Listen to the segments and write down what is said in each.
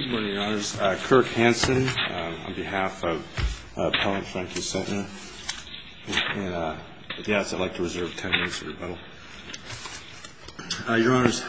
Good morning, Your Honors. Kirk Hansen, on behalf of Appellant Frankie Sentner. And at the outset, I'd like to reserve 10 minutes for rebuttal. Your Honors,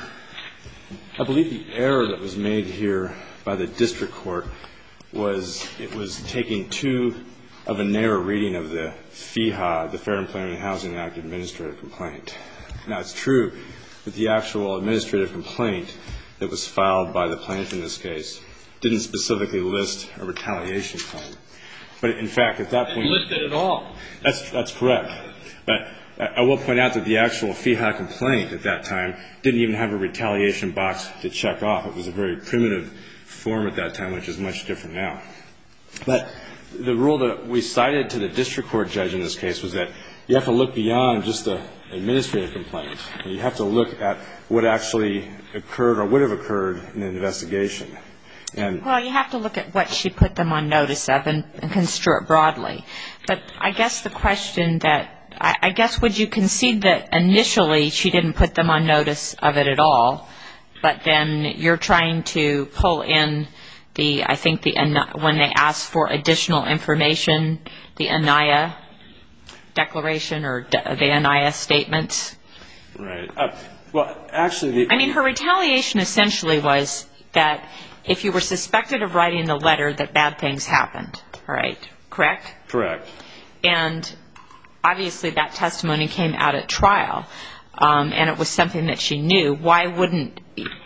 I believe the error that was made here by the district court was it was taking too of a narrow reading of the FEHA, the Fair Employment and Housing Act administrative complaint. Now, it's true that the actual administrative complaint that was filed by the plaintiff in this case didn't specifically list a retaliation claim. But in fact, at that point... It didn't list it at all. That's correct. But I will point out that the actual FEHA complaint at that time didn't even have a retaliation box to check off. It was a very primitive form at that time, which is much different now. But the rule that we cited to the district court judge in this case was that you have to look beyond just the administrative complaint. You have to look at what actually occurred or would have occurred in an investigation. Well, you have to look at what she put them on notice of and construe it broadly. But I guess the question that, I guess would you concede that initially she didn't put them on notice of it at all, but then you're trying to pull in the, I think when they asked for additional information, the ANIA declaration or the ANIA statements? Right. Well, actually... I mean, her retaliation essentially was that if you were suspected of writing the letter that bad things happened, right? Correct? Correct. And obviously that testimony came out at trial, and it was something that she knew. Why wouldn't,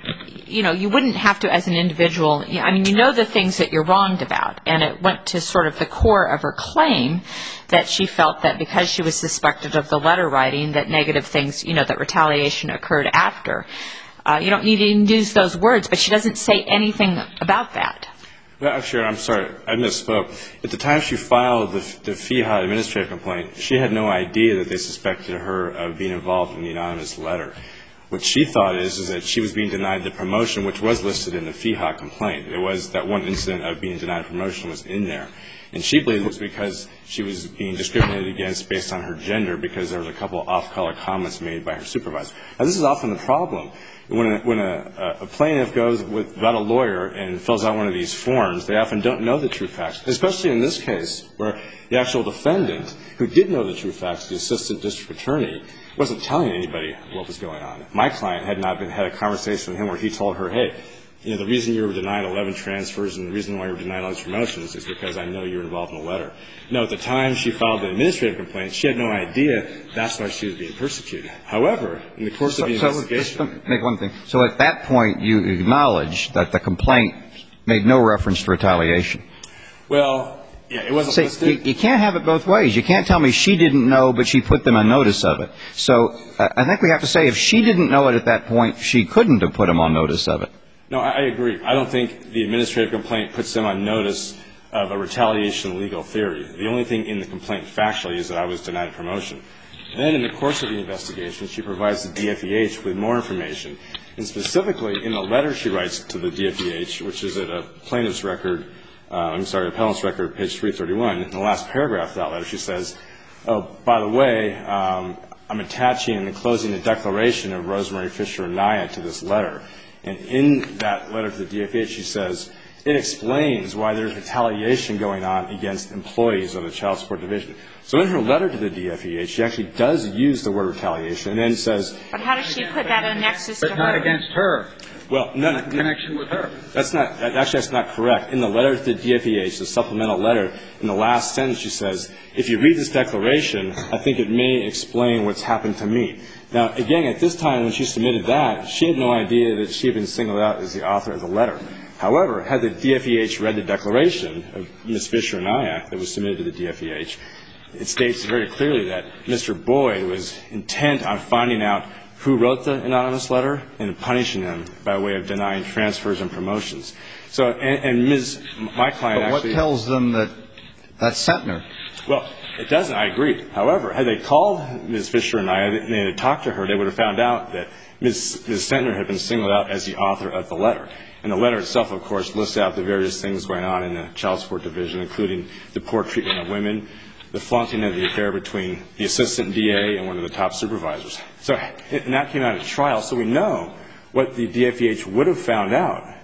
you wouldn't have to as an individual, I mean, you know the things that you're wronged about, and it went to sort of the core of her claim that she felt that because she was suspected of the letter writing, that negative things, that retaliation occurred after. You don't need to use those words, but she doesn't say anything about that. Well, sure, I'm sorry, I misspoke. At the time she filed the FEHA administrative complaint, she had no idea that they suspected her of being involved in the anonymous letter. What she thought is that she was being denied the promotion, which was listed in the FEHA complaint. It was that one incident of being denied promotion was in there. And she believed it was because she was being discriminated against based on her gender, because there was a couple of off-color comments made by her supervisor. Now, this is often the problem. When a plaintiff goes without a lawyer and fills out one of these forms, they often don't know the true facts, especially in this case where the actual defendant, who did know the true facts, the assistant district attorney, wasn't telling anybody what was going on. My client had not had a conversation with him where he told her, hey, the reason you were denied 11 transfers and the reason why you were denied all these promotions is because I know you were involved in the letter. No, at the time she filed the administrative complaint, she had no idea that's why she was being persecuted. However, in the course of the investigation... So, just to make one thing. So at that point, you acknowledge that the complaint made no reference to retaliation. Well, yeah, it wasn't listed. You can't have it both ways. You can't tell me she didn't know, but she put them on notice of it. So I think we have to say if she didn't know it at that point, she couldn't have put them on notice of it. No, I agree. I don't think the administrative complaint puts them on notice of a retaliation legal theory. The only thing in the complaint factually is that I was denied promotion. Then in the course of the investigation, she provides the DFEH with more information. And specifically, in the letter she writes to the DFEH, which is at a plaintiff's record, appellant's record, page 331, in the last paragraph of that letter, she says, oh, by the way, I'm attaching and enclosing the declaration of Rosemary Fisher Anaya to this letter. And in that letter to the DFEH, she says, it explains why there's retaliation going on against employees of the Child Support Division. So in her letter to the DFEH, she actually does use the word retaliation and then says... But how does she put that in nexus to her? But not against her. Well, no. Connection with her. That's not correct. In the letter to the DFEH, the supplemental letter, in the last sentence she says, if you read this declaration, I think it may explain what's happened to me. Now, again, at this time when she submitted that, she had no idea that she had been singled out as the author of the letter. However, had the DFEH read the declaration of Ms. Fisher Anaya that was submitted to the DFEH, it states very clearly that Mr. Boyd was intent on finding out who wrote the anonymous letter and punishing them by way of denying transfers and promotions. So, and my client actually... But what tells them that that's Sentner? Well, it doesn't. I agree. However, had they called Ms. Fisher Anaya and they had talked to her, they would have found out that Ms. Sentner had been singled out as the author of the letter. And the letter itself, of course, lists out the various things going on in the Child Support Division, including the poor treatment of women, the flaunting of the affair between the assistant DA and one of the top supervisors. And that came out at trial, so we know what the DFEH would have found out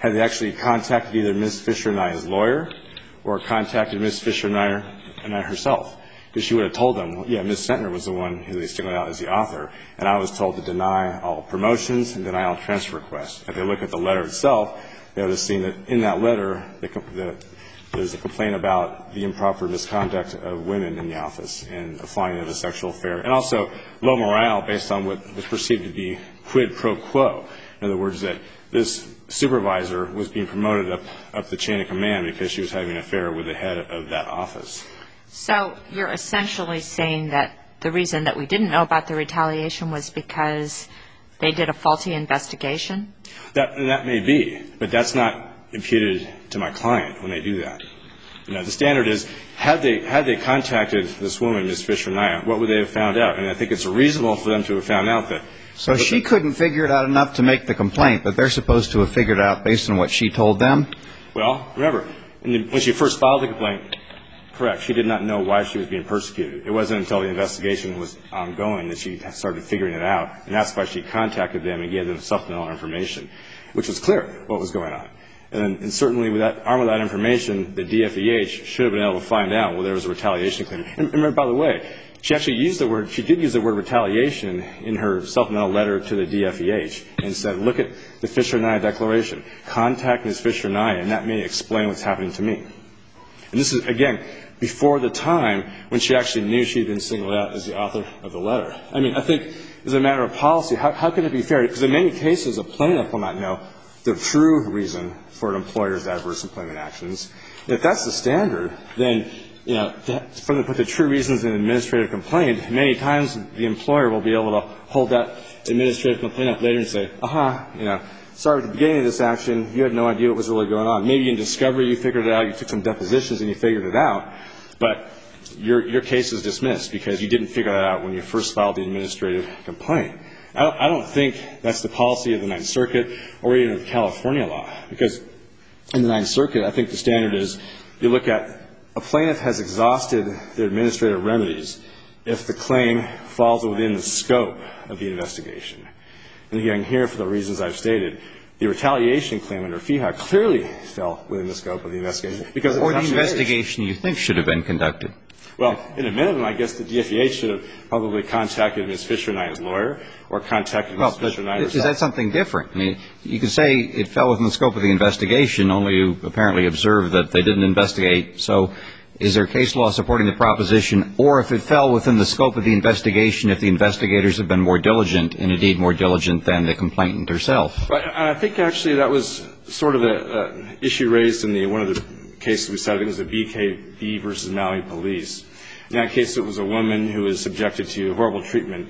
had they actually contacted either Ms. Fisher-Nye's lawyer or contacted Ms. Fisher-Nye herself. Because she would have told them, well, yeah, Ms. Sentner was the one who they singled out as the author, and I was told to deny all promotions and deny all transfer requests. If they look at the letter itself, they would have seen that in that letter there's a complaint about the improper misconduct of women in the office and a finding of a sexual affair, and also low morale based on what was perceived to be quid pro quo. In other words, that this supervisor was being promoted up the chain of command because she was having an affair with the head of that office. So you're essentially saying that the reason that we didn't know about the retaliation was because they did a faulty investigation? That may be, but that's not imputed to my client when they do that. You know, the standard is, had they contacted this woman, Ms. Fisher-Nye, what would they have found out? And I think it's reasonable for them to have found out that. So she couldn't figure it out enough to make the complaint, but they're supposed to have figured it out based on what she told them? Well, remember, when she first filed the complaint, correct, she did not know why she was being persecuted. It wasn't until the investigation was ongoing that she started figuring it out, and that's why she contacted them and gave them supplemental information, which was clear what was going on. And certainly with that arm of that information, the DFEH should have been able to find out, well, there was a retaliation claim. And remember, by the way, she did use the word retaliation in her supplemental letter to the DFEH and said, look at the Fisher-Nye declaration. Contact Ms. Fisher-Nye, and that may explain what's happening to me. And this is, again, before the time when she actually knew she had been singled out as the author of the letter. I mean, I think as a matter of policy, how can it be fair? Because in many cases, a plaintiff will not know the true reason for an employer's adverse employment actions. If that's the standard, then, you know, for them to put the true reasons in an administrative complaint, many times the employer will be able to hold that administrative complaint up later and say, you know, sorry, at the beginning of this action, you had no idea what was really going on. Maybe in discovery you figured it out, you took some depositions and you figured it out, but your case is dismissed because you didn't figure that out when you first filed the administrative complaint. I don't think that's the policy of the Ninth Circuit or even of California law, because in the Ninth Circuit, I think the standard is you look at a plaintiff has exhausted their administrative remedies if the claim falls within the scope of the investigation. And again, here, for the reasons I've stated, the retaliation claim under FEHA clearly fell within the scope of the investigation. Because or the investigation you think should have been conducted. Well, in a minimum, I guess the DFEH should have probably contacted Ms. Fisher-Nye's lawyer or contacted Ms. Fisher-Nye herself. Is that something different? I mean, you could say it fell within the scope of the investigation, only you apparently observed that they didn't investigate. So is there case law supporting the proposition, or if it fell within the scope of the investigation, if the investigators have been more diligent, and indeed more diligent than the complainant herself? Right. I think actually that was sort of an issue raised in one of the cases we cited. It was the BKB versus Maui police. In that case, it was a woman who was subjected to horrible treatment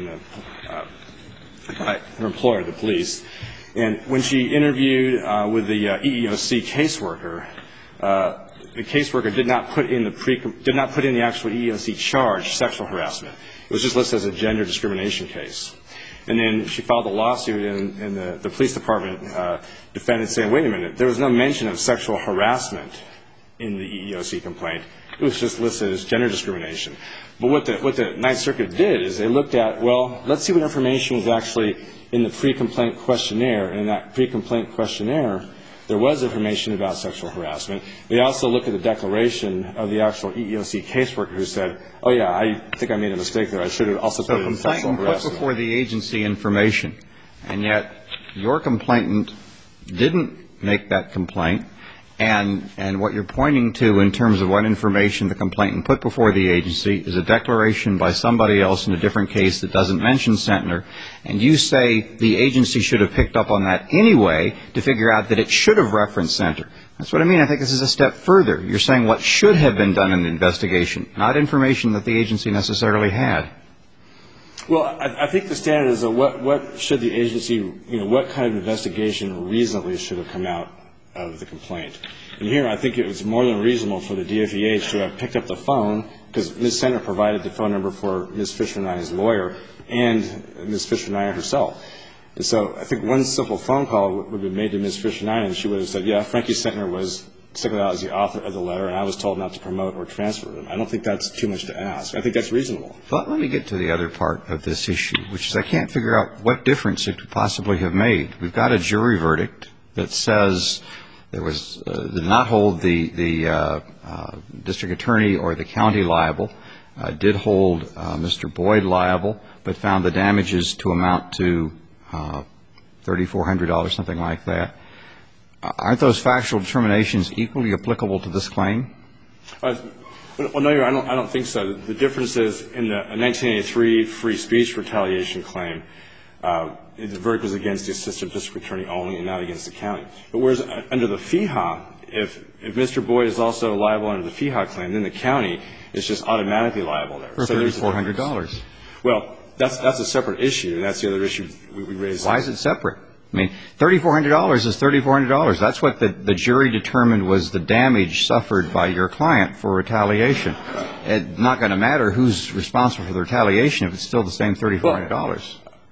by her employer, the police. And when she interviewed with the EEOC caseworker, the caseworker did not put in the actual EEOC charge sexual harassment. It was just listed as a gender discrimination case. And then she filed a lawsuit, and the police department defended, saying, wait a minute, there was no mention of sexual harassment in the EEOC complaint. It was just listed as gender discrimination. But what the Ninth Circuit did is they looked at, well, let's see what information was actually in the pre-complaint questionnaire. And in that pre-complaint questionnaire, there was information about sexual harassment. They also looked at the declaration of the actual EEOC caseworker who said, oh, yeah, I think I made a mistake there. I should have also put in sexual harassment. So complainant put before the agency information, and yet your complainant didn't make that complaint. And what you're pointing to in terms of what information the complainant put before the agency is a declaration by somebody else in a different case that doesn't mention Sentner. And you say the agency should have picked up on that anyway to figure out that it should have referenced Sentner. That's what I mean. I think this is a step further. You're saying what should have been done in the investigation, not information that the agency necessarily had. Well, I think the standard is what should the agency, what kind of investigation reasonably should have come out of the complaint. And here I think it was more than reasonable for the DFEH to have picked up the phone, because Ms. Sentner provided the phone number for Ms. Fisher-Nye's lawyer and Ms. Fisher-Nye herself. And so I think one simple phone call would have been made to Ms. Fisher-Nye, and she would have said, yeah, Frankie Sentner was singled out as the author of the letter, and I was told not to promote or transfer him. I don't think that's too much to ask. I think that's reasonable. But let me get to the other part of this issue, which is I can't figure out what difference it could possibly have made. We've got a jury verdict. that says did not hold the district attorney or the county liable, did hold Mr. Boyd liable, but found the damages to amount to $3,400, something like that. Aren't those factual determinations equally applicable to this claim? Well, no, Your Honor, I don't think so. The difference is in the 1983 free speech retaliation claim, the verdict was against the assistant district attorney only and not against the county. But whereas under the FEHA, if Mr. Boyd is also liable under the FEHA claim, then the county is just automatically liable there. For $3,400. Well, that's a separate issue, and that's the other issue we raised. Why is it separate? I mean, $3,400 is $3,400. That's what the jury determined was the damage suffered by your client for retaliation. It's not going to matter who's responsible for the retaliation if it's still the same $3,400.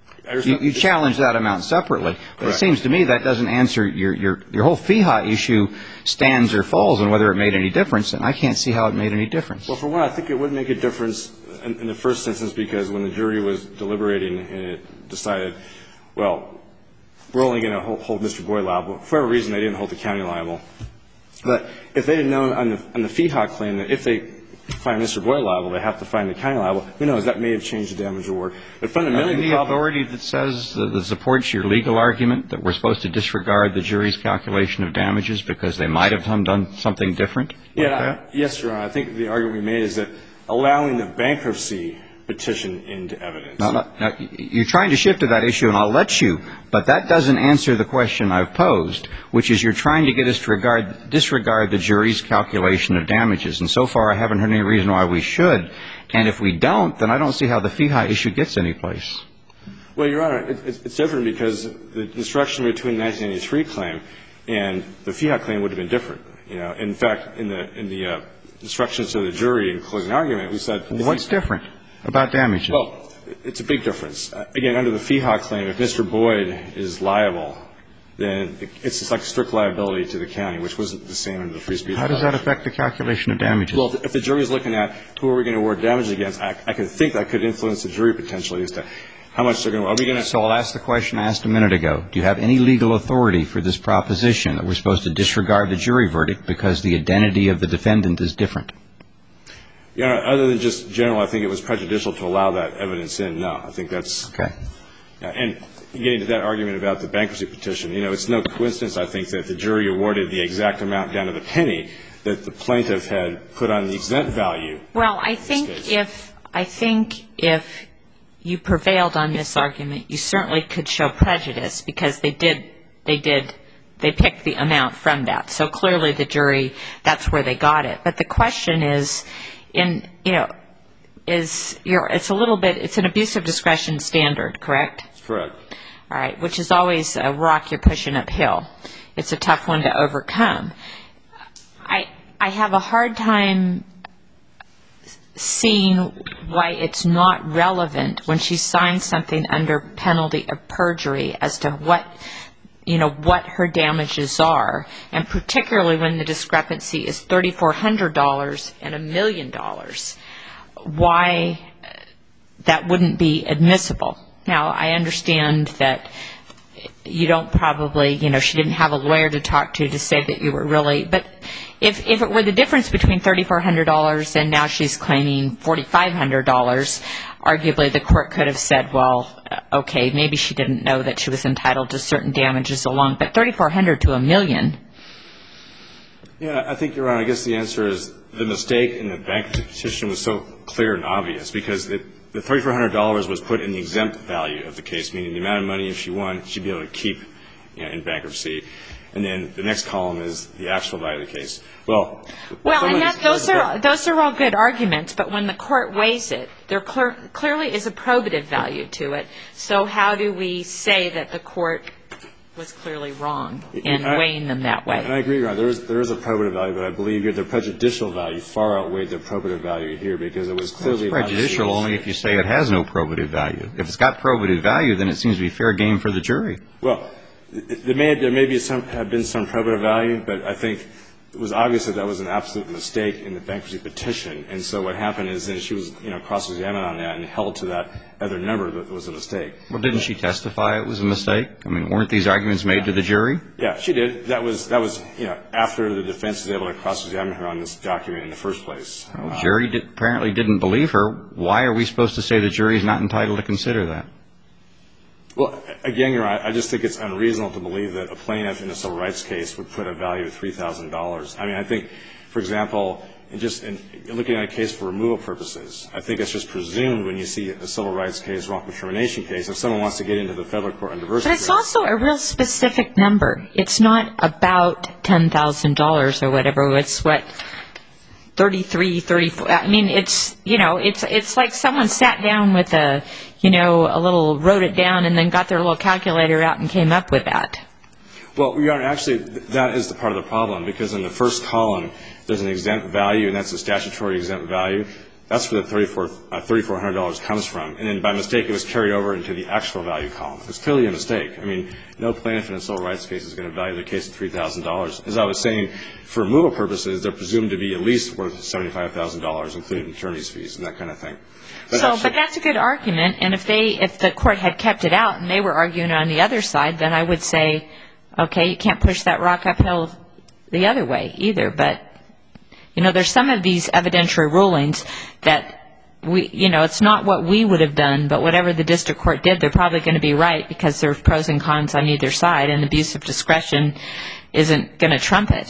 You challenge that amount separately. But it seems to me that doesn't answer your whole FEHA issue stands or falls on whether it made any difference, and I can't see how it made any difference. Well, for one, I think it would make a difference in the first instance because when the jury was deliberating and it decided, well, we're only going to hold Mr. Boyd liable. For whatever reason, they didn't hold the county liable. But if they had known on the FEHA claim that if they find Mr. Boyd liable, they have to find the county liable, who knows, that may have changed the damage award. But fundamentally, the problem... authority that says, that supports your legal argument that we're supposed to disregard the jury's calculation of damages because they might have done something different? Yes, Your Honor. I think the argument we made is that allowing the bankruptcy petition into evidence. Now, you're trying to shift to that issue, and I'll let you, but that doesn't answer the question I've posed, which is you're trying to get us to disregard the jury's calculation of damages. And so far, I haven't heard any reason why we should. And if we don't, then I don't see how the FEHA issue gets any place. Well, Your Honor, it's different because the instruction between the 1983 claim and the FEHA claim would have been different. You know, in fact, in the instructions to the jury in closing argument, we said... What's different about damages? Well, it's a big difference. Again, under the FEHA claim, if Mr. Boyd is liable, then it's just like strict liability to the county, which wasn't the same under the free speech. How does that affect the calculation of damages? Well, if the jury is looking at who are we going to award damages against, I could think that could influence the jury potentially as to how much they're going to... Are we going to... So I'll ask the question I asked a minute ago. Do you have any legal authority for this proposition that we're supposed to disregard the jury verdict because the identity of the defendant is different? Your Honor, other than just general, I think it was prejudicial to allow that evidence in. No, I think that's... Okay. And getting to that argument about the bankruptcy petition, you know, it's no coincidence, I think, that the jury awarded the exact amount down to the penny that the plaintiff had put on the exempt value. Well, I think if you prevailed on this argument, you certainly could show prejudice because they picked the amount from that. So clearly the jury, that's where they got it. But the question is, it's a little bit, it's an abuse of discretion standard, correct? Correct. All right, which is always a rock you're pushing uphill. It's a tough one to overcome. I have a hard time seeing why it's not relevant when she signs something under penalty of perjury as to what her damages are, and particularly when the discrepancy is $3,400 and $1 million, why that wouldn't be admissible. Now, I understand that you don't probably, she didn't have a lawyer to talk to say that you were really, but if it were the difference between $3,400 and now she's claiming $4,500, arguably the court could have said, well, okay, maybe she didn't know that she was entitled to certain damages along, but $3,400 to $1 million. Yeah, I think, Your Honor, I guess the answer is the mistake in the bankruptcy petition was so clear and obvious because the $3,400 was put in the exempt value of the case, meaning the amount of money if she won, she'd be able to keep in bankruptcy. And then the next column is the actual value of the case. Well, and those are all good arguments, but when the court weighs it, there clearly is a probative value to it. So how do we say that the court was clearly wrong in weighing them that way? And I agree, Your Honor. There is a probative value, but I believe the prejudicial value far outweighed the probative value here because it was clearly not prejudicial only if you say it has no probative value. If it's got probative value, then it seems to be fair game for the jury. Well, there may have been some probative value, but I think it was obvious that that was an absolute mistake in the bankruptcy petition. And so what happened is then she was, cross-examined on that and held to that other number that was a mistake. Well, didn't she testify it was a mistake? I mean, weren't these arguments made to the jury? Yeah, she did. That was after the defense was able to cross-examine her on this document in the first place. Well, the jury apparently didn't believe her. Why are we supposed to say the jury is not entitled to consider that? Well, again, Your Honor, I just think it's unreasonable to believe that a plaintiff in a civil rights case would put a value of $3,000. I mean, I think, for example, in looking at a case for removal purposes, I think it's just presumed when you see a civil rights case, wrongful termination case, if someone wants to get into the federal court on diversity. But it's also a real specific number. It's not about $10,000 or whatever. It's what, 33, 34. I mean, it's like someone sat down with a little, wrote it down and then got their little calculator out and came up with that. Well, Your Honor, actually, that is the part of the problem, because in the first column, there's an exempt value, and that's a statutory exempt value. That's where the $3,400 comes from. And then by mistake, it was carried over into the actual value column. It's clearly a mistake. I mean, no plaintiff in a civil rights case is going to value their case at $3,000. As I was saying, for removal purposes, they're presumed to be at least worth $75,000, including attorney's fees and that kind of thing. But that's a good argument. And if the court had kept it out and they were arguing on the other side, then I would say, okay, you can't push that rock uphill the other way either. But, there's some of these evidentiary rulings that it's not what we would have done, but whatever the district court did, they're probably going to be right because there's pros and cons on either side, and abuse of discretion isn't going to trump it.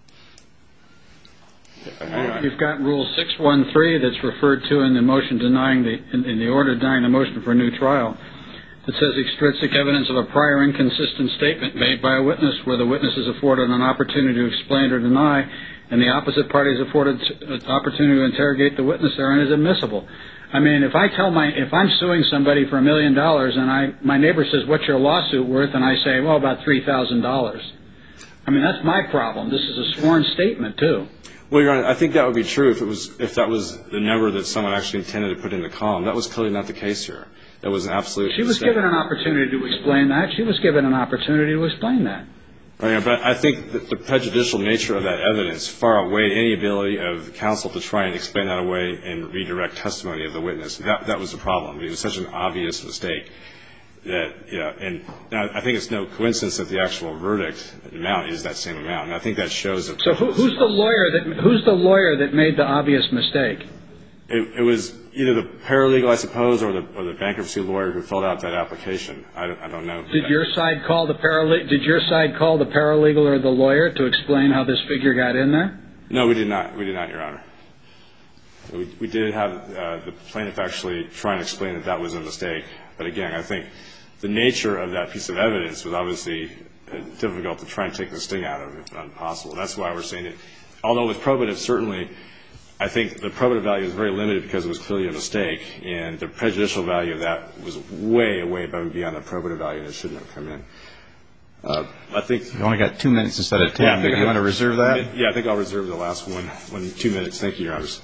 You've got Rule 613 that's referred to in the motion in the order denying the motion for a new trial. It says extrinsic evidence of a prior inconsistent statement made by a witness where the witness is afforded an opportunity to explain or deny, and the opposite party is afforded an opportunity to interrogate the witness therein is admissible. I mean, if I'm suing somebody for $1 million and my neighbor says, "What's your lawsuit worth?" and I say, "Well, about $3,000." I mean, that's my problem. This is a sworn statement too. Well, Your Honor, I think that would be true if that was the number that someone actually intended to put in the column. That was clearly not the case here. That was an absolute mistake. She was given an opportunity to explain that. She was given an opportunity to explain that. Right, but I think that the prejudicial nature of that evidence far outweighed any ability of counsel to try and explain that away and redirect testimony of the witness. That was the problem. It was such an obvious mistake that, and I think it's no coincidence that the actual verdict amount is that same amount. And I think that shows that. So who's the lawyer that made the obvious mistake? It was either the paralegal, I suppose, or the bankruptcy lawyer who filled out that application. I don't know. Did your side call the paralegal or the lawyer to explain how this figure got in there? No, we did not. We did not, Your Honor. We did have the plaintiff actually try and explain that was a mistake. But again, I think the nature of that piece of evidence was obviously difficult to try and take the sting out of, if not impossible. That's why we're saying it. Although it was probative, certainly, I think the probative value is very limited because it was clearly a mistake, and the prejudicial value of that was way, way above and beyond the probative value, and it shouldn't have come in. I think you only got 2 minutes instead of 10. Do you want to reserve that? Yeah, I think I'll reserve the last 2 minutes. Thank you, Your Honors.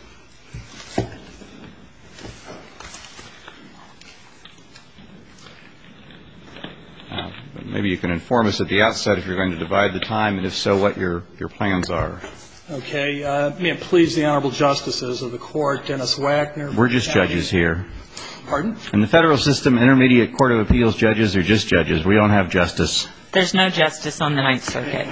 Maybe you can inform us at the outset if you're going to divide the time, and if so, what your plans are. Okay. May it please the Honorable Justices of the Court, Dennis Wagner. We're just judges here. Pardon? In the federal system, intermediate court of appeals judges are just judges. We don't have justice. There's no justice on the Ninth Circuit.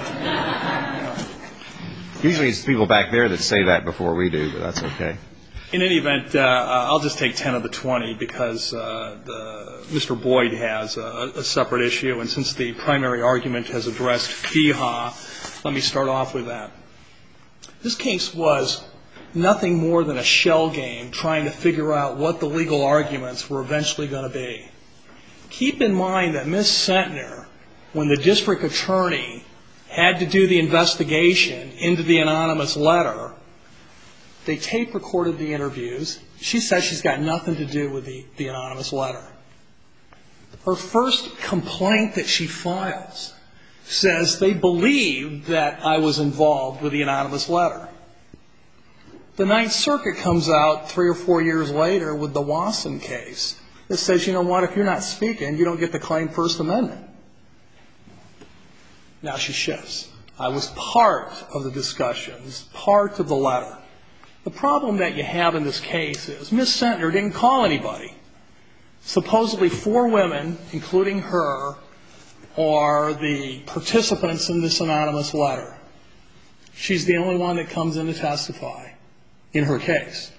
Usually it's people back there that say that before we do, but that's okay. In any event, I'll just take 10 of the 20 because Mr. Boyd has a separate issue, and since the primary argument has addressed FEHA, let me start off with that. This case was nothing more than a shell game trying to figure out what the legal arguments were eventually going to be. Keep in mind that Ms. Sentner, when the district attorney had to do the investigation into the anonymous letter, they tape recorded the interviews. She says she's got nothing to do with the anonymous letter. Her first complaint that she files says they believe that I was involved with the anonymous letter. The Ninth Circuit comes out 3 or 4 years later with the Wasson case that says, you know what, if you're not speaking, you don't get to claim First Amendment. Now she shifts. I was part of the discussions, part of the letter. The problem that you have in this case is Ms. Sentner didn't call anybody. Supposedly 4 women, including her, are the participants in this anonymous letter. She's the only one that comes in to testify in her case.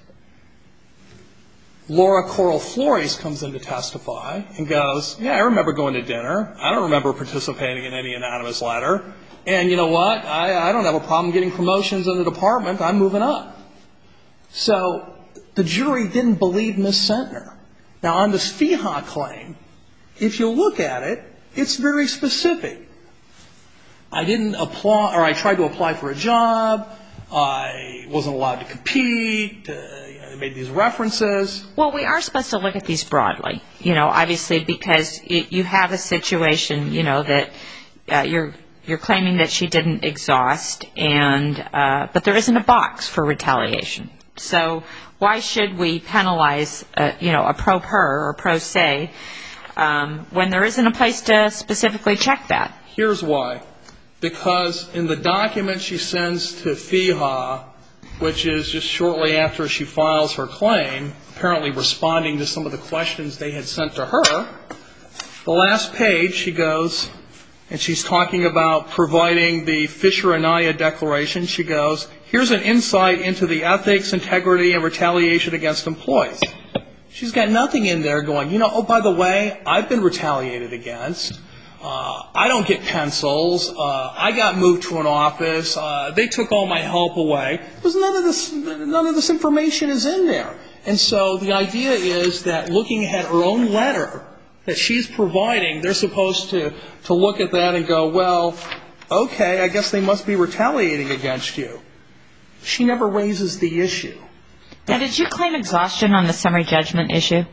Laura Coral Flores comes in to testify and goes, yeah, I remember going to dinner. I don't remember participating in any anonymous letter. And you know what? I don't have a problem getting promotions in the department. I'm moving up. So the jury didn't believe Ms. Sentner. Now, on this FEHA claim, if you look at it, it's very specific. I didn't apply, or I tried to apply for a job. I wasn't allowed to compete. They made these references. Well, we are supposed to look at these broadly, obviously, because you have a situation, that you're claiming that she didn't exhaust, but there isn't a box for retaliation. So why should we penalize, a pro per or pro se when there isn't a place to specifically check that? Here's why. Because in the document she sends to FEHA, which is just shortly after she files her claim, apparently responding to some of the questions they had sent to her, the last page she goes, and she's talking about providing the Fisher-Anaya Declaration. She goes, here's an insight into the ethics, integrity, and retaliation against employees. She's got nothing in there going, oh, by the way, I've been retaliated against. I don't get pencils. I got moved to an office. They took all my help away. Because none of this information is in there. And so the idea is that looking at her own letter that she's providing, they're supposed to look at that and go, well, okay, I guess they must be retaliating against you. She never raises the issue. Now, did you claim exhaustion on the summary judgment issue?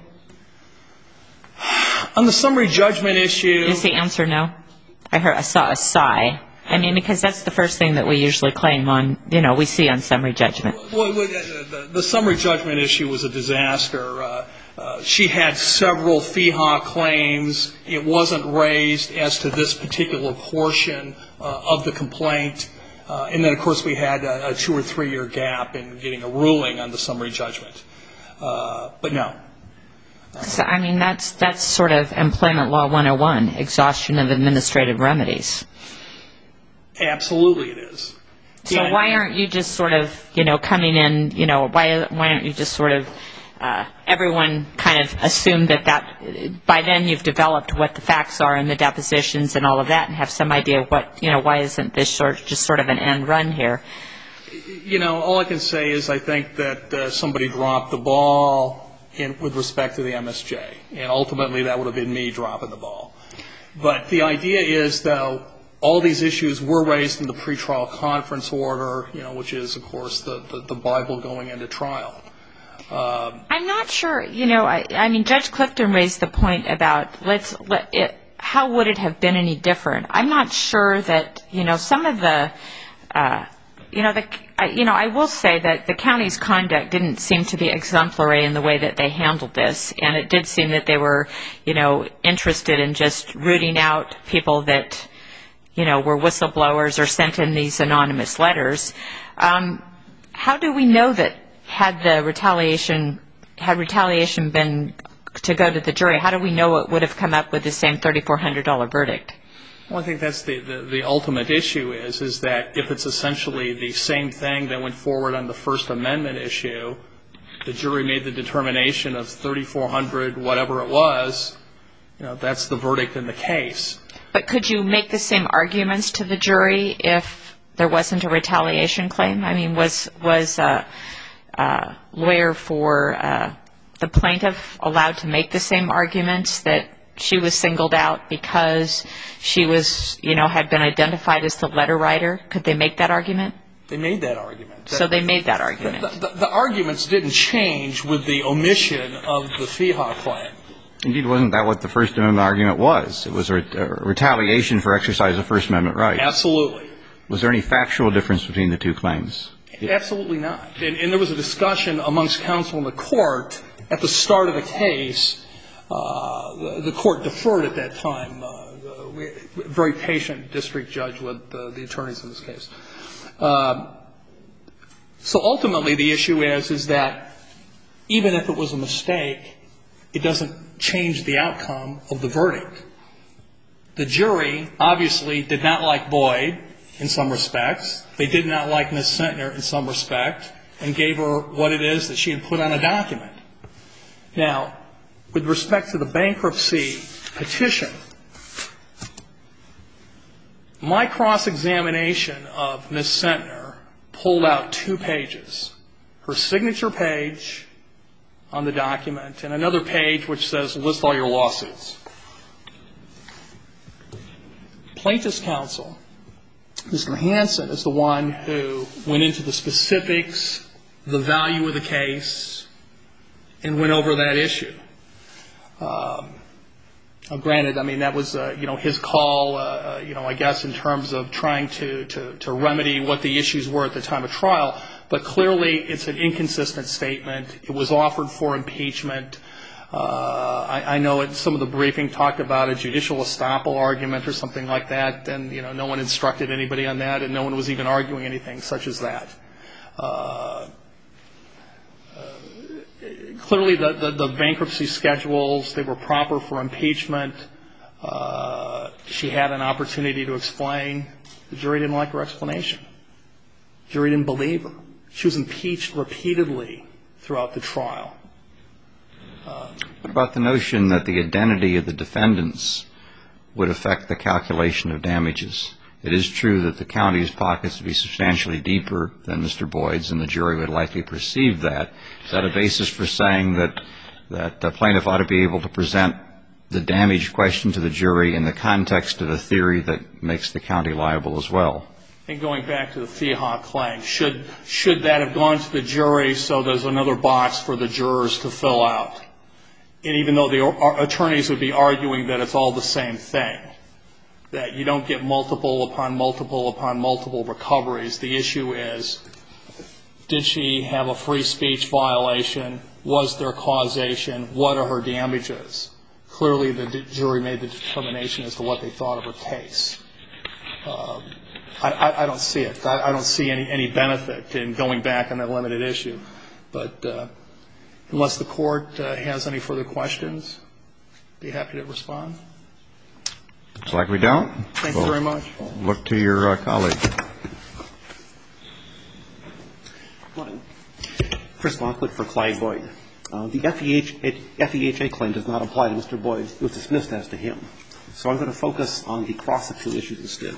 On the summary judgment issue... Is the answer no? I saw a sigh. I mean, because that's the first thing that we usually claim on, we see on summary judgment. Well, the summary judgment issue was a disaster. She had several FEHA claims. It wasn't raised as to this particular portion of the complaint. And then, of course, we had a 2 or 3 year gap in getting a ruling on the summary judgment. But no. So, I mean, that's sort of Employment Law 101, exhaustion of administrative remedies. Absolutely it is. So why aren't you just sort of, coming in, why aren't you just sort of, everyone kind of assume that by then you've developed what the facts are in the depositions and all of that and have some idea of what, why isn't this just sort of an end run here? All I can say is I think that somebody dropped the ball with respect to the MSJ. And ultimately that would have been me dropping the ball. But the idea is, though, all these issues were raised in the pretrial conference order, which is, of course, the Bible going into trial. I'm not sure, I mean, Judge Clifton raised the point about how would it have been any different? I'm not sure that, some of the, I will say that the county's conduct didn't seem to be exemplary in the way that they handled this, and it did seem that they were, interested in just rooting out people that, were whistleblowers or sent in these anonymous letters. How do we know that had retaliation been to go to the jury, how do we know it would have come up with the same $3,400 verdict? Well, I think that's the ultimate issue is that if it's essentially the same thing that went forward on the First Amendment issue, the jury made the determination of $3,400, whatever it was, that's the verdict in the case. But could you make the same arguments to the jury if there wasn't a retaliation claim? I mean, was a lawyer for the plaintiff allowed to make the same arguments that she was singled out because she was, had been identified as the letter writer? Could they make that argument? They made that argument. So they made that argument. The arguments didn't change with the omission of the FEHA claim. Indeed, wasn't that what the First Amendment argument was? It was a retaliation for exercise of First Amendment rights. Absolutely. Was there any factual difference between the two claims? Absolutely not. And there was a discussion amongst counsel in the court at the start of the case. The court deferred at that time very patient district judge with the attorneys in this case. So ultimately the issue is that even if it was a mistake, it doesn't change the outcome of the verdict. The jury obviously did not like Boyd in some respects. They did not like Ms. Sentner in some respect and gave her what it is that she had put on a document. Now, with respect to the bankruptcy petition, my cross-examination of Ms. Sentner pulled out 2 pages, her signature page on the document and another page which says list all your lawsuits. Plaintiff's counsel, Mr. Hansen, is the one who went into the specifics, the value of the case, and went over that issue. Granted, I mean, that was, his call, I guess in terms of trying to remedy what the issues were at the time of trial. But clearly it's an inconsistent statement. It was offered for impeachment. I know some of the briefing talked about a judicial estoppel argument or something like that. And, no one instructed anybody on that, and no one was even arguing anything such as that. Clearly, the bankruptcy schedules, they were proper for impeachment. She had an opportunity to explain. The jury didn't like her explanation. The jury didn't believe her. She was impeached repeatedly throughout the trial. What about the notion that the identity of the defendants would affect the calculation of damages? It is true that the county's pockets would be substantially deeper than Mr. Boyd's, and the jury would likely perceive that. Is that a basis for saying that the plaintiff ought to be able to present the damage question to the jury in the context of a theory that makes the county liable as well? And going back to the FEHA claim, should that have gone to the jury so there's another box for the jurors to fill out? And even though the attorneys would be arguing that it's all the same thing, that you don't get multiple upon multiple upon multiple recoveries, the issue is, did she have a free speech violation? Was there causation? What are her damages? Clearly, the jury made the determination as to what they thought of her case. I don't see it. I don't see any benefit in going back on that limited issue. But unless the court has any further questions, I'd be happy to respond. Looks like we don't. Thank you very much. Look to your colleague. Chris Lockwood for Clyde Boyd. The FEHA claim does not apply to Mr. Boyd. It was dismissed as to him. So I'm going to focus on the cross-appeal issues instead.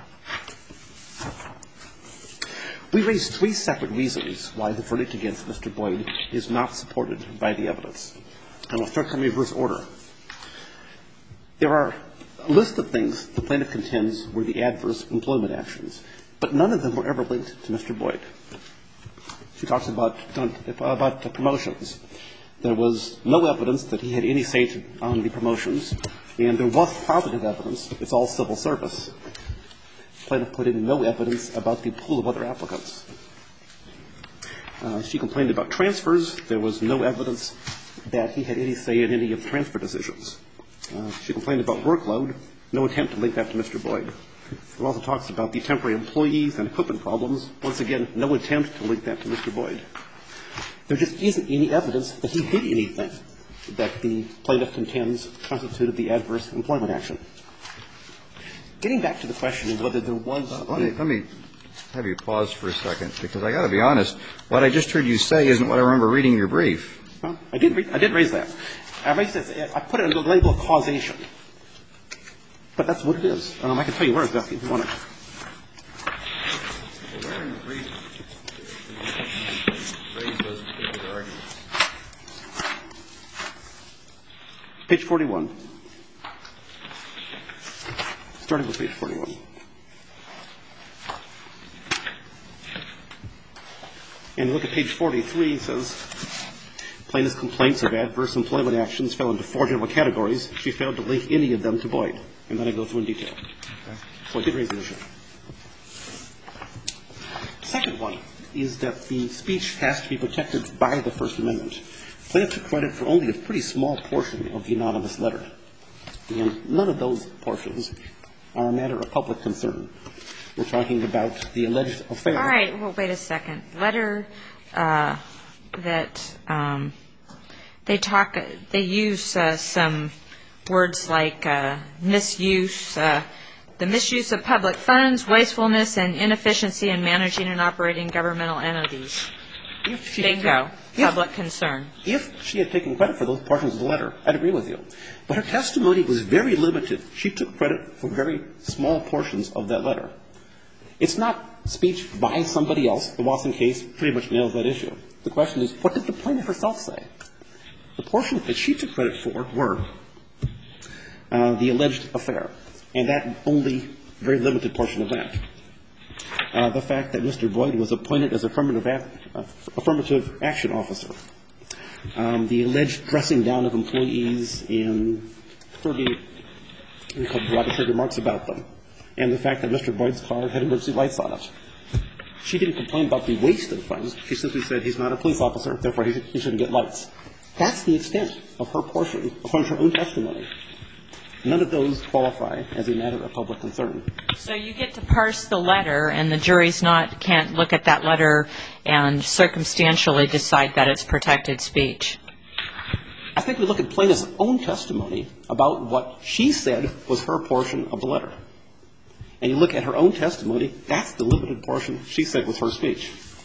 We raised 3 separate reasons why the verdict against Mr. Boyd is not supported by the evidence. And I'll start in reverse order. There are a list of things the plaintiff contends were the adverse employment actions, but none of them were ever linked to Mr. Boyd. She talks about the promotions. There was no evidence that he had any say on the promotions, and there was positive evidence. It's all civil service. The plaintiff put in no evidence about the pool of other applicants. She complained about transfers. There was no evidence that he had any say in any of the transfer decisions. She complained about workload. No attempt to link that to Mr. Boyd. It also talks about the temporary employees and equipment problems. Once again, no attempt to link that to Mr. Boyd. There just isn't any evidence that he did anything that the plaintiff contends constituted the adverse employment action. Getting back to the question of whether there was Let me have you pause for a second, because I got to be honest. What I just heard you say isn't what I remember reading your brief. Well, I did raise that. I put it under the label of causation. But that's what it is. I can tell you where exactly if you want it. Where in the brief did you raise those particular arguments? Page 41. Starting with page 41. And look at page 43. It says, plaintiff's complaints of adverse employment actions fell into 4 general categories. She failed to link any of them to Boyd. And then I go through in detail. Okay. So I did raise the issue. Second one is that the speech has to be protected by the First Amendment. Plaintiff took credit for only a pretty small portion of the anonymous letter. And none of those portions are a matter of public concern. We're talking about the alleged affair. All right. Well, wait a second. Letter that they use some words like misuse, the misuse of public funds, wastefulness, and inefficiency in managing and operating governmental entities. Bingo. Public concern. If she had taken credit for those portions of the letter, I'd agree with you. But her testimony was very limited. She took credit for very small portions of that letter. It's not speech by somebody else. The Watson case pretty much nails that issue. The question is, what did the plaintiff herself say? The portions that she took credit for were the alleged affair, and that only very limited portion of that. The fact that Mr. Boyd was appointed as affirmative action officer, the alleged dressing down of employees in 30 derogatory remarks about them, and the fact that Mr. Boyd's car had emergency lights on it. She didn't complain about the waste of funds. She simply said he's not a police officer, therefore he shouldn't get lights. That's the extent of her portion, according to her own testimony. None of those qualify as a matter of public concern. So you get to parse the letter, and the jury's can't look at that letter and circumstantially decide that it's protected speech. I think we look at plaintiff's own testimony about what she said was her portion of the letter. And you look at her own testimony, that's the limited portion she said was her speech.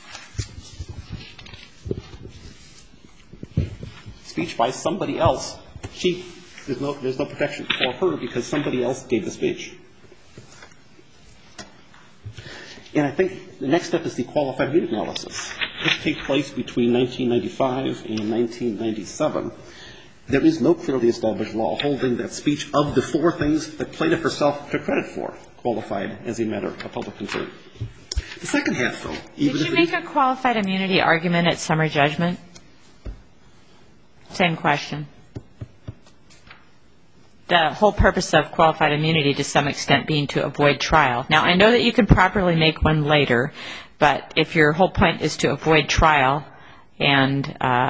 Speech by somebody else, there's no protection for her because somebody else gave the speech. And I think the next step is the qualified immunity analysis. This takes place between 1995 and 1997. There is no clearly established law holding that speech of the four things that plaintiff herself took credit for qualified as a matter of public concern. The second half, though, even Did you make a qualified immunity argument at summary judgment? Same question. The whole purpose of qualified immunity to some extent being to avoid trial. Now, I know that you could properly make one later, but if your whole point is to avoid trial and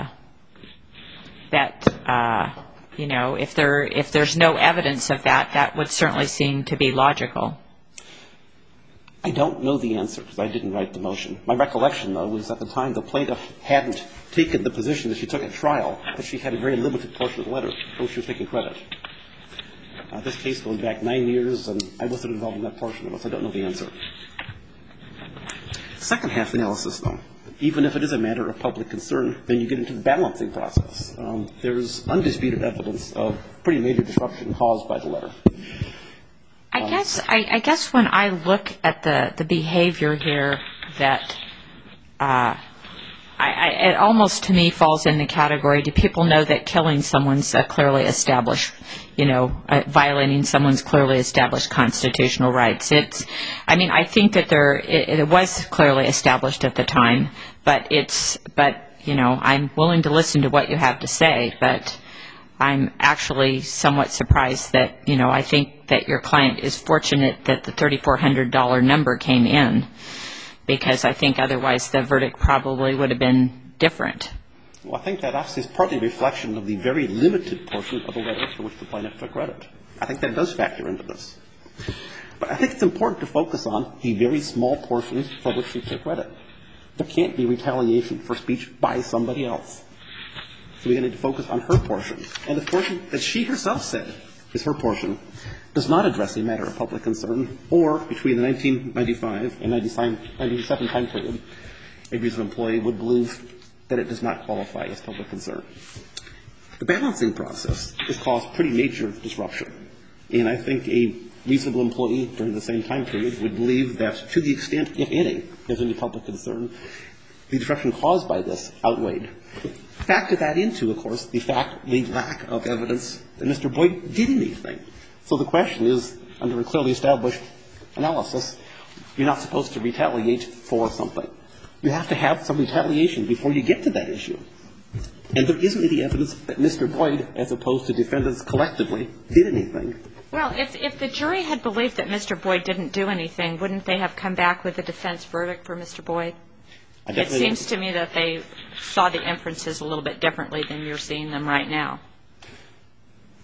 if there's no evidence of that, that would certainly seem to be logical. I don't know the answer because I didn't write the motion. My recollection, though, was at the time the plaintiff hadn't taken the position that she took at trial, that she had a very limited portion of the letter for which she was taking credit. This case goes back 9 years, and I wasn't involved in that portion of it, so I don't know the answer. Second half analysis, though, even if it is a matter of public concern, then you get into the balancing process. There's undisputed evidence of pretty major disruption caused by the letter. I guess when I look at the behavior here, that it almost to me falls in the category, do people know that killing someone's clearly established, violating someone's clearly established constitutional rights? I think that it was clearly established at the time, but I'm willing to listen to what you have to say, but I'm actually somewhat surprised that, I think that your client is fortunate that the $3,400 number came in, because I think otherwise the verdict probably would have been different. Well, I think that actually is partly a reflection of the very limited portion of the letter for which the plaintiff took credit. I think that does factor into this. But I think it's important to focus on the very small portions for which she took credit. There can't be retaliation for speech by somebody else. So we need to focus on her portion. And the portion that she herself said is her portion does not address a matter of public concern, or between the 1995 and 1997 time period, a reasonable employee would believe that it does not qualify as public concern. The balancing process has caused pretty major disruption. And I think a reasonable employee during the same time period would believe that to the extent, if any, there's any public concern, the disruption caused by this outweighed. Factor that into, of course, the lack of evidence that Mr. Boyd did anything. So the question is, under a clearly established analysis, you're not supposed to retaliate for something. You have to have some retaliation before you get to that issue. And there isn't any evidence that Mr. Boyd, as opposed to defendants collectively, did anything. Well, if the jury had believed that Mr. Boyd didn't do anything, wouldn't they have come back with a defense verdict for Mr. Boyd? It seems to me that they saw the inferences a little bit differently than you're seeing them right now.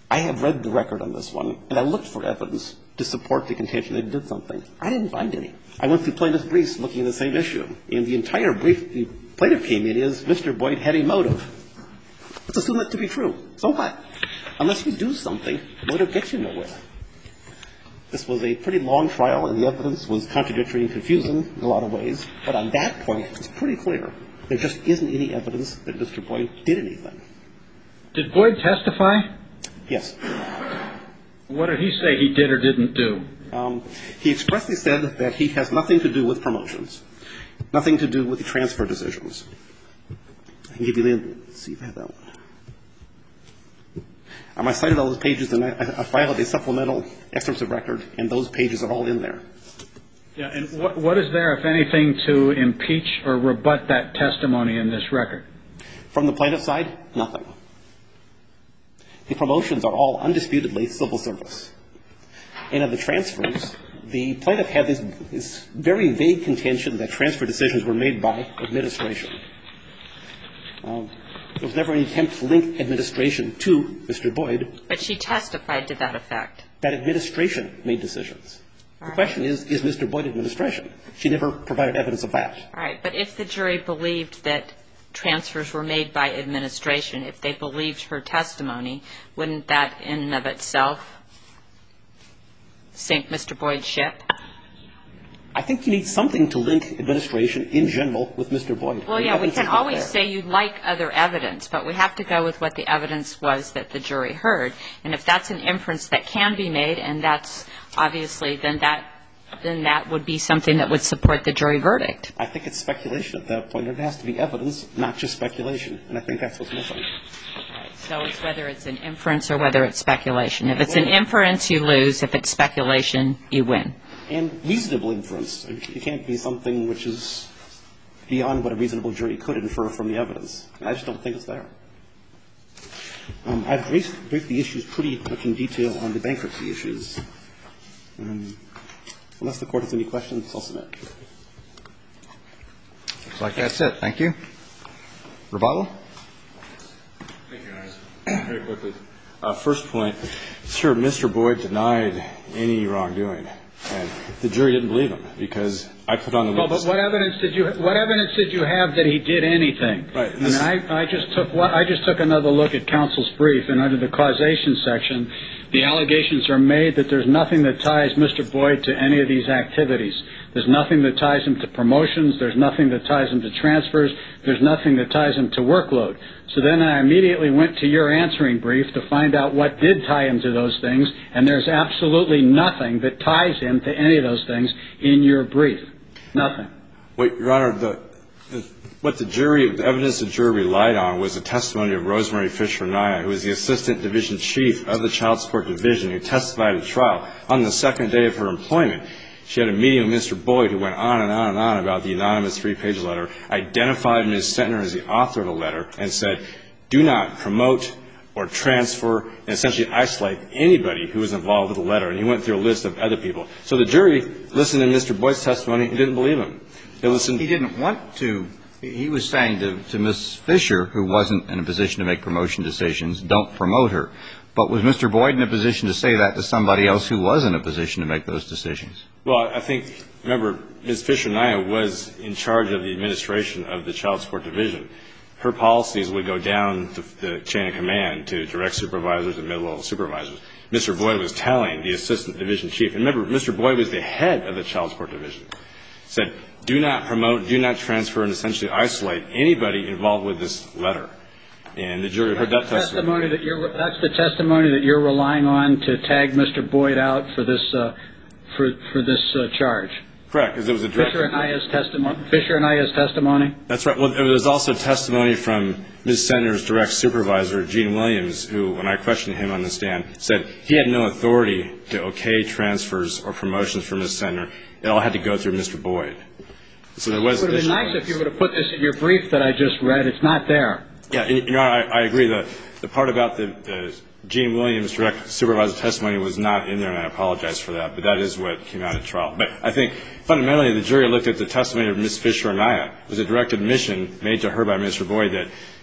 I have read the record on this one, and I looked for evidence to support the contention that he did something. I didn't find any. I went through plaintiff's briefs looking at the same issue. In the entire brief the plaintiff came in is Mr. Boyd had a motive. Let's assume that to be true. So what? Unless you do something, motive gets you nowhere. This was a pretty long trial, and the evidence was contradictory and confusing in a lot of ways. But on that point, it's pretty clear. There just isn't any evidence that Mr. Boyd did anything. Did Boyd testify? Yes. What did he say he did or didn't do? He expressly said that he has nothing to do with promotions, nothing to do with the transfer decisions. I can give you the, let's see if I have that one. I cited all those pages, and I filed a supplemental excerpts of record, and those pages are all in there. Yeah, and what is there, if anything, to impeach or rebut that testimony in this record? From the plaintiff's side, nothing. The promotions are all undisputedly civil service. And of the transfers, the plaintiff had this very vague contention that transfer decisions were made by administration. There was never any attempt to link administration to Mr. Boyd. But she testified to that effect. That administration made decisions. The question is Mr. Boyd administration? She never provided evidence of that. All right. But if the jury believed that transfers were made by administration, if they believed her testimony, wouldn't that in and of itself sink Mr. Boyd's ship? I think you need something to link administration in general with Mr. Boyd. Well, yeah, we can always say you'd like other evidence, but we have to go with what the evidence was that the jury heard. And if that's an inference that can be made, and that's obviously, then that would be something that would support the jury verdict. I think it's speculation at that point. It has to be evidence, not just speculation. And I think that's what's missing. Right. So it's whether it's an inference or whether it's speculation. If it's an inference, you lose. If it's speculation, you win. And reasonable inference. It can't be something which is beyond what a reasonable jury could infer from the evidence. And I just don't think it's there. I've briefed the issues pretty much in detail on the bankruptcy issues. Unless the Court has any questions, I'll submit. Looks like that's it. Thank you. Rebuttal? Thank you, Your Honor. Very quickly. First point, sure, Mr. Boyd denied any wrongdoing. And the jury didn't believe him because I put on the witness. Well, but what evidence did you have that he did anything? Right. I mean, I just took another look at counsel's brief, and under the causation section, the allegations are made that there's nothing that ties Mr. Boyd to any of these activities. There's nothing that ties him to promotions. There's nothing that ties him to transfers. There's nothing that ties him to workload. So then I immediately went to your answering brief to find out what did tie him to those things, and there's absolutely nothing that ties him to any of those things in your brief. Nothing. Wait, Your Honor, what the evidence the jury relied on was the testimony of Rosemary Fisher-Naya, who was the Assistant Division Chief of the Child Support Division, who testified at trial on the second day of her employment. She had a meeting with Mr. Boyd, who went on and on and on about the anonymous 3-page letter, identified Ms. Sentner as the author of the letter, and said, do not promote or transfer and essentially isolate anybody who was involved with the letter. And he went through a list of other people. So the jury listened to Mr. Boyd's testimony and didn't believe him. He didn't want to. He was saying to Ms. Fisher, who wasn't in a position to make promotion decisions, don't promote her. But was Mr. Boyd in a position to say that to somebody else who was in a position to make those decisions? Well, I think, remember, Ms. Fisher-Naya was in charge of the administration of the Child Support Division. Her policies would go down the chain of command to direct supervisors and middle-level supervisors. Mr. Boyd was telling the Assistant Division Chief, and remember, Mr. Boyd was the head of the Child Support Division, said, do not promote, do not transfer, and essentially isolate anybody involved with this letter. And the jury heard that testimony. That's the testimony that you're relying on to tag Mr. Boyd out for this charge. Correct, because it was a direct. Fisher and Aya's testimony. That's right. Well, there was also testimony from Ms. Sentner's direct supervisor, Gene Williams, who, when I questioned him on the stand, said he had no authority to okay transfers or promotions for Ms. Sentner. It all had to go through Mr. Boyd. So there was. It would have been nice if you would have put this in your brief that I just read. It's not there. Yeah, you know, I agree. The part about the Gene Williams direct supervisor testimony was not in there, and I apologize for that. But that is what came out at trial. But I think fundamentally the jury looked at the testimony of Ms. Fisher and Aya. It was a direct admission made to her by Mr. Boyd that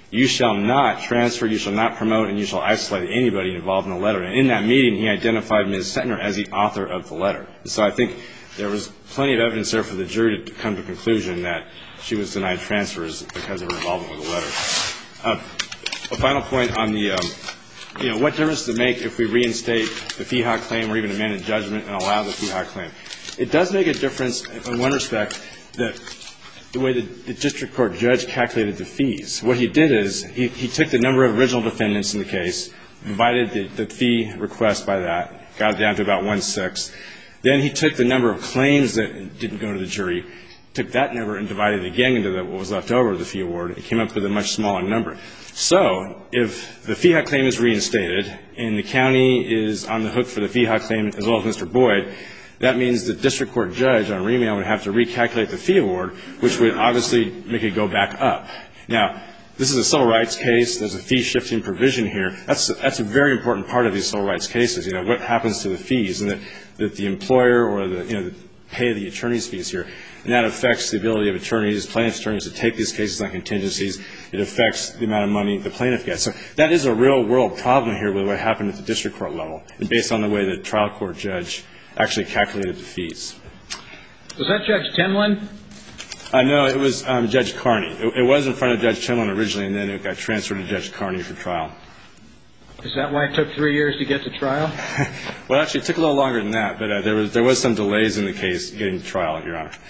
you shall not transfer, you shall not promote, and you shall isolate anybody involved in the letter. And in that meeting, he identified Ms. Sentner as the author of the letter. So I think there was plenty of evidence there for the jury to come to the conclusion that she was denied transfers because of her involvement with the letter. A final point on the, what difference does it make if we reinstate the FEHA claim or even amend a judgment and allow the FEHA claim? It does make a difference in one respect that the way the district court judge calculated the fees. What he did is he took the number of original defendants in the case, divided the fee request by that, got it down to about 1/6. Then he took the number of claims that didn't go to the jury, took that number and divided it again into what was left over of the fee award. It came up with a much smaller number. So if the FEHA claim is reinstated and the county is on the hook for the FEHA claim as well as Mr. Boyd, that means the district court judge on remand would have to recalculate the fee award, which would obviously make it go back up. Now, this is a civil rights case. There's a fee-shifting provision here. That's a very important part of these civil rights cases, what happens to the fees, and that the employer or pay the attorney's fees here. And that affects the ability of attorneys, plaintiff's attorneys, to take these cases on contingencies. It affects the amount of money the plaintiff gets. So that is a real-world problem here with what happened at the district court level, and based on the way the trial court judge actually calculated the fees. Was that Judge Timlin? No, it was Judge Carney. It was in front of Judge Timlin originally, and then it got transferred to Judge Carney for trial. Is that why it took 3 years to get to trial? Well, actually, it took a little longer than that, but there was some delays in the case getting to trial, Your Honor.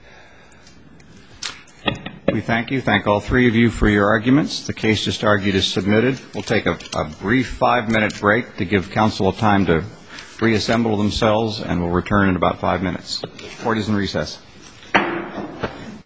We thank you. Thank all three of you for your arguments. The case just argued is submitted. We'll take a brief 5-minute break to give counsel time to reassemble themselves, and we'll return in about 5 minutes. Court is in recess.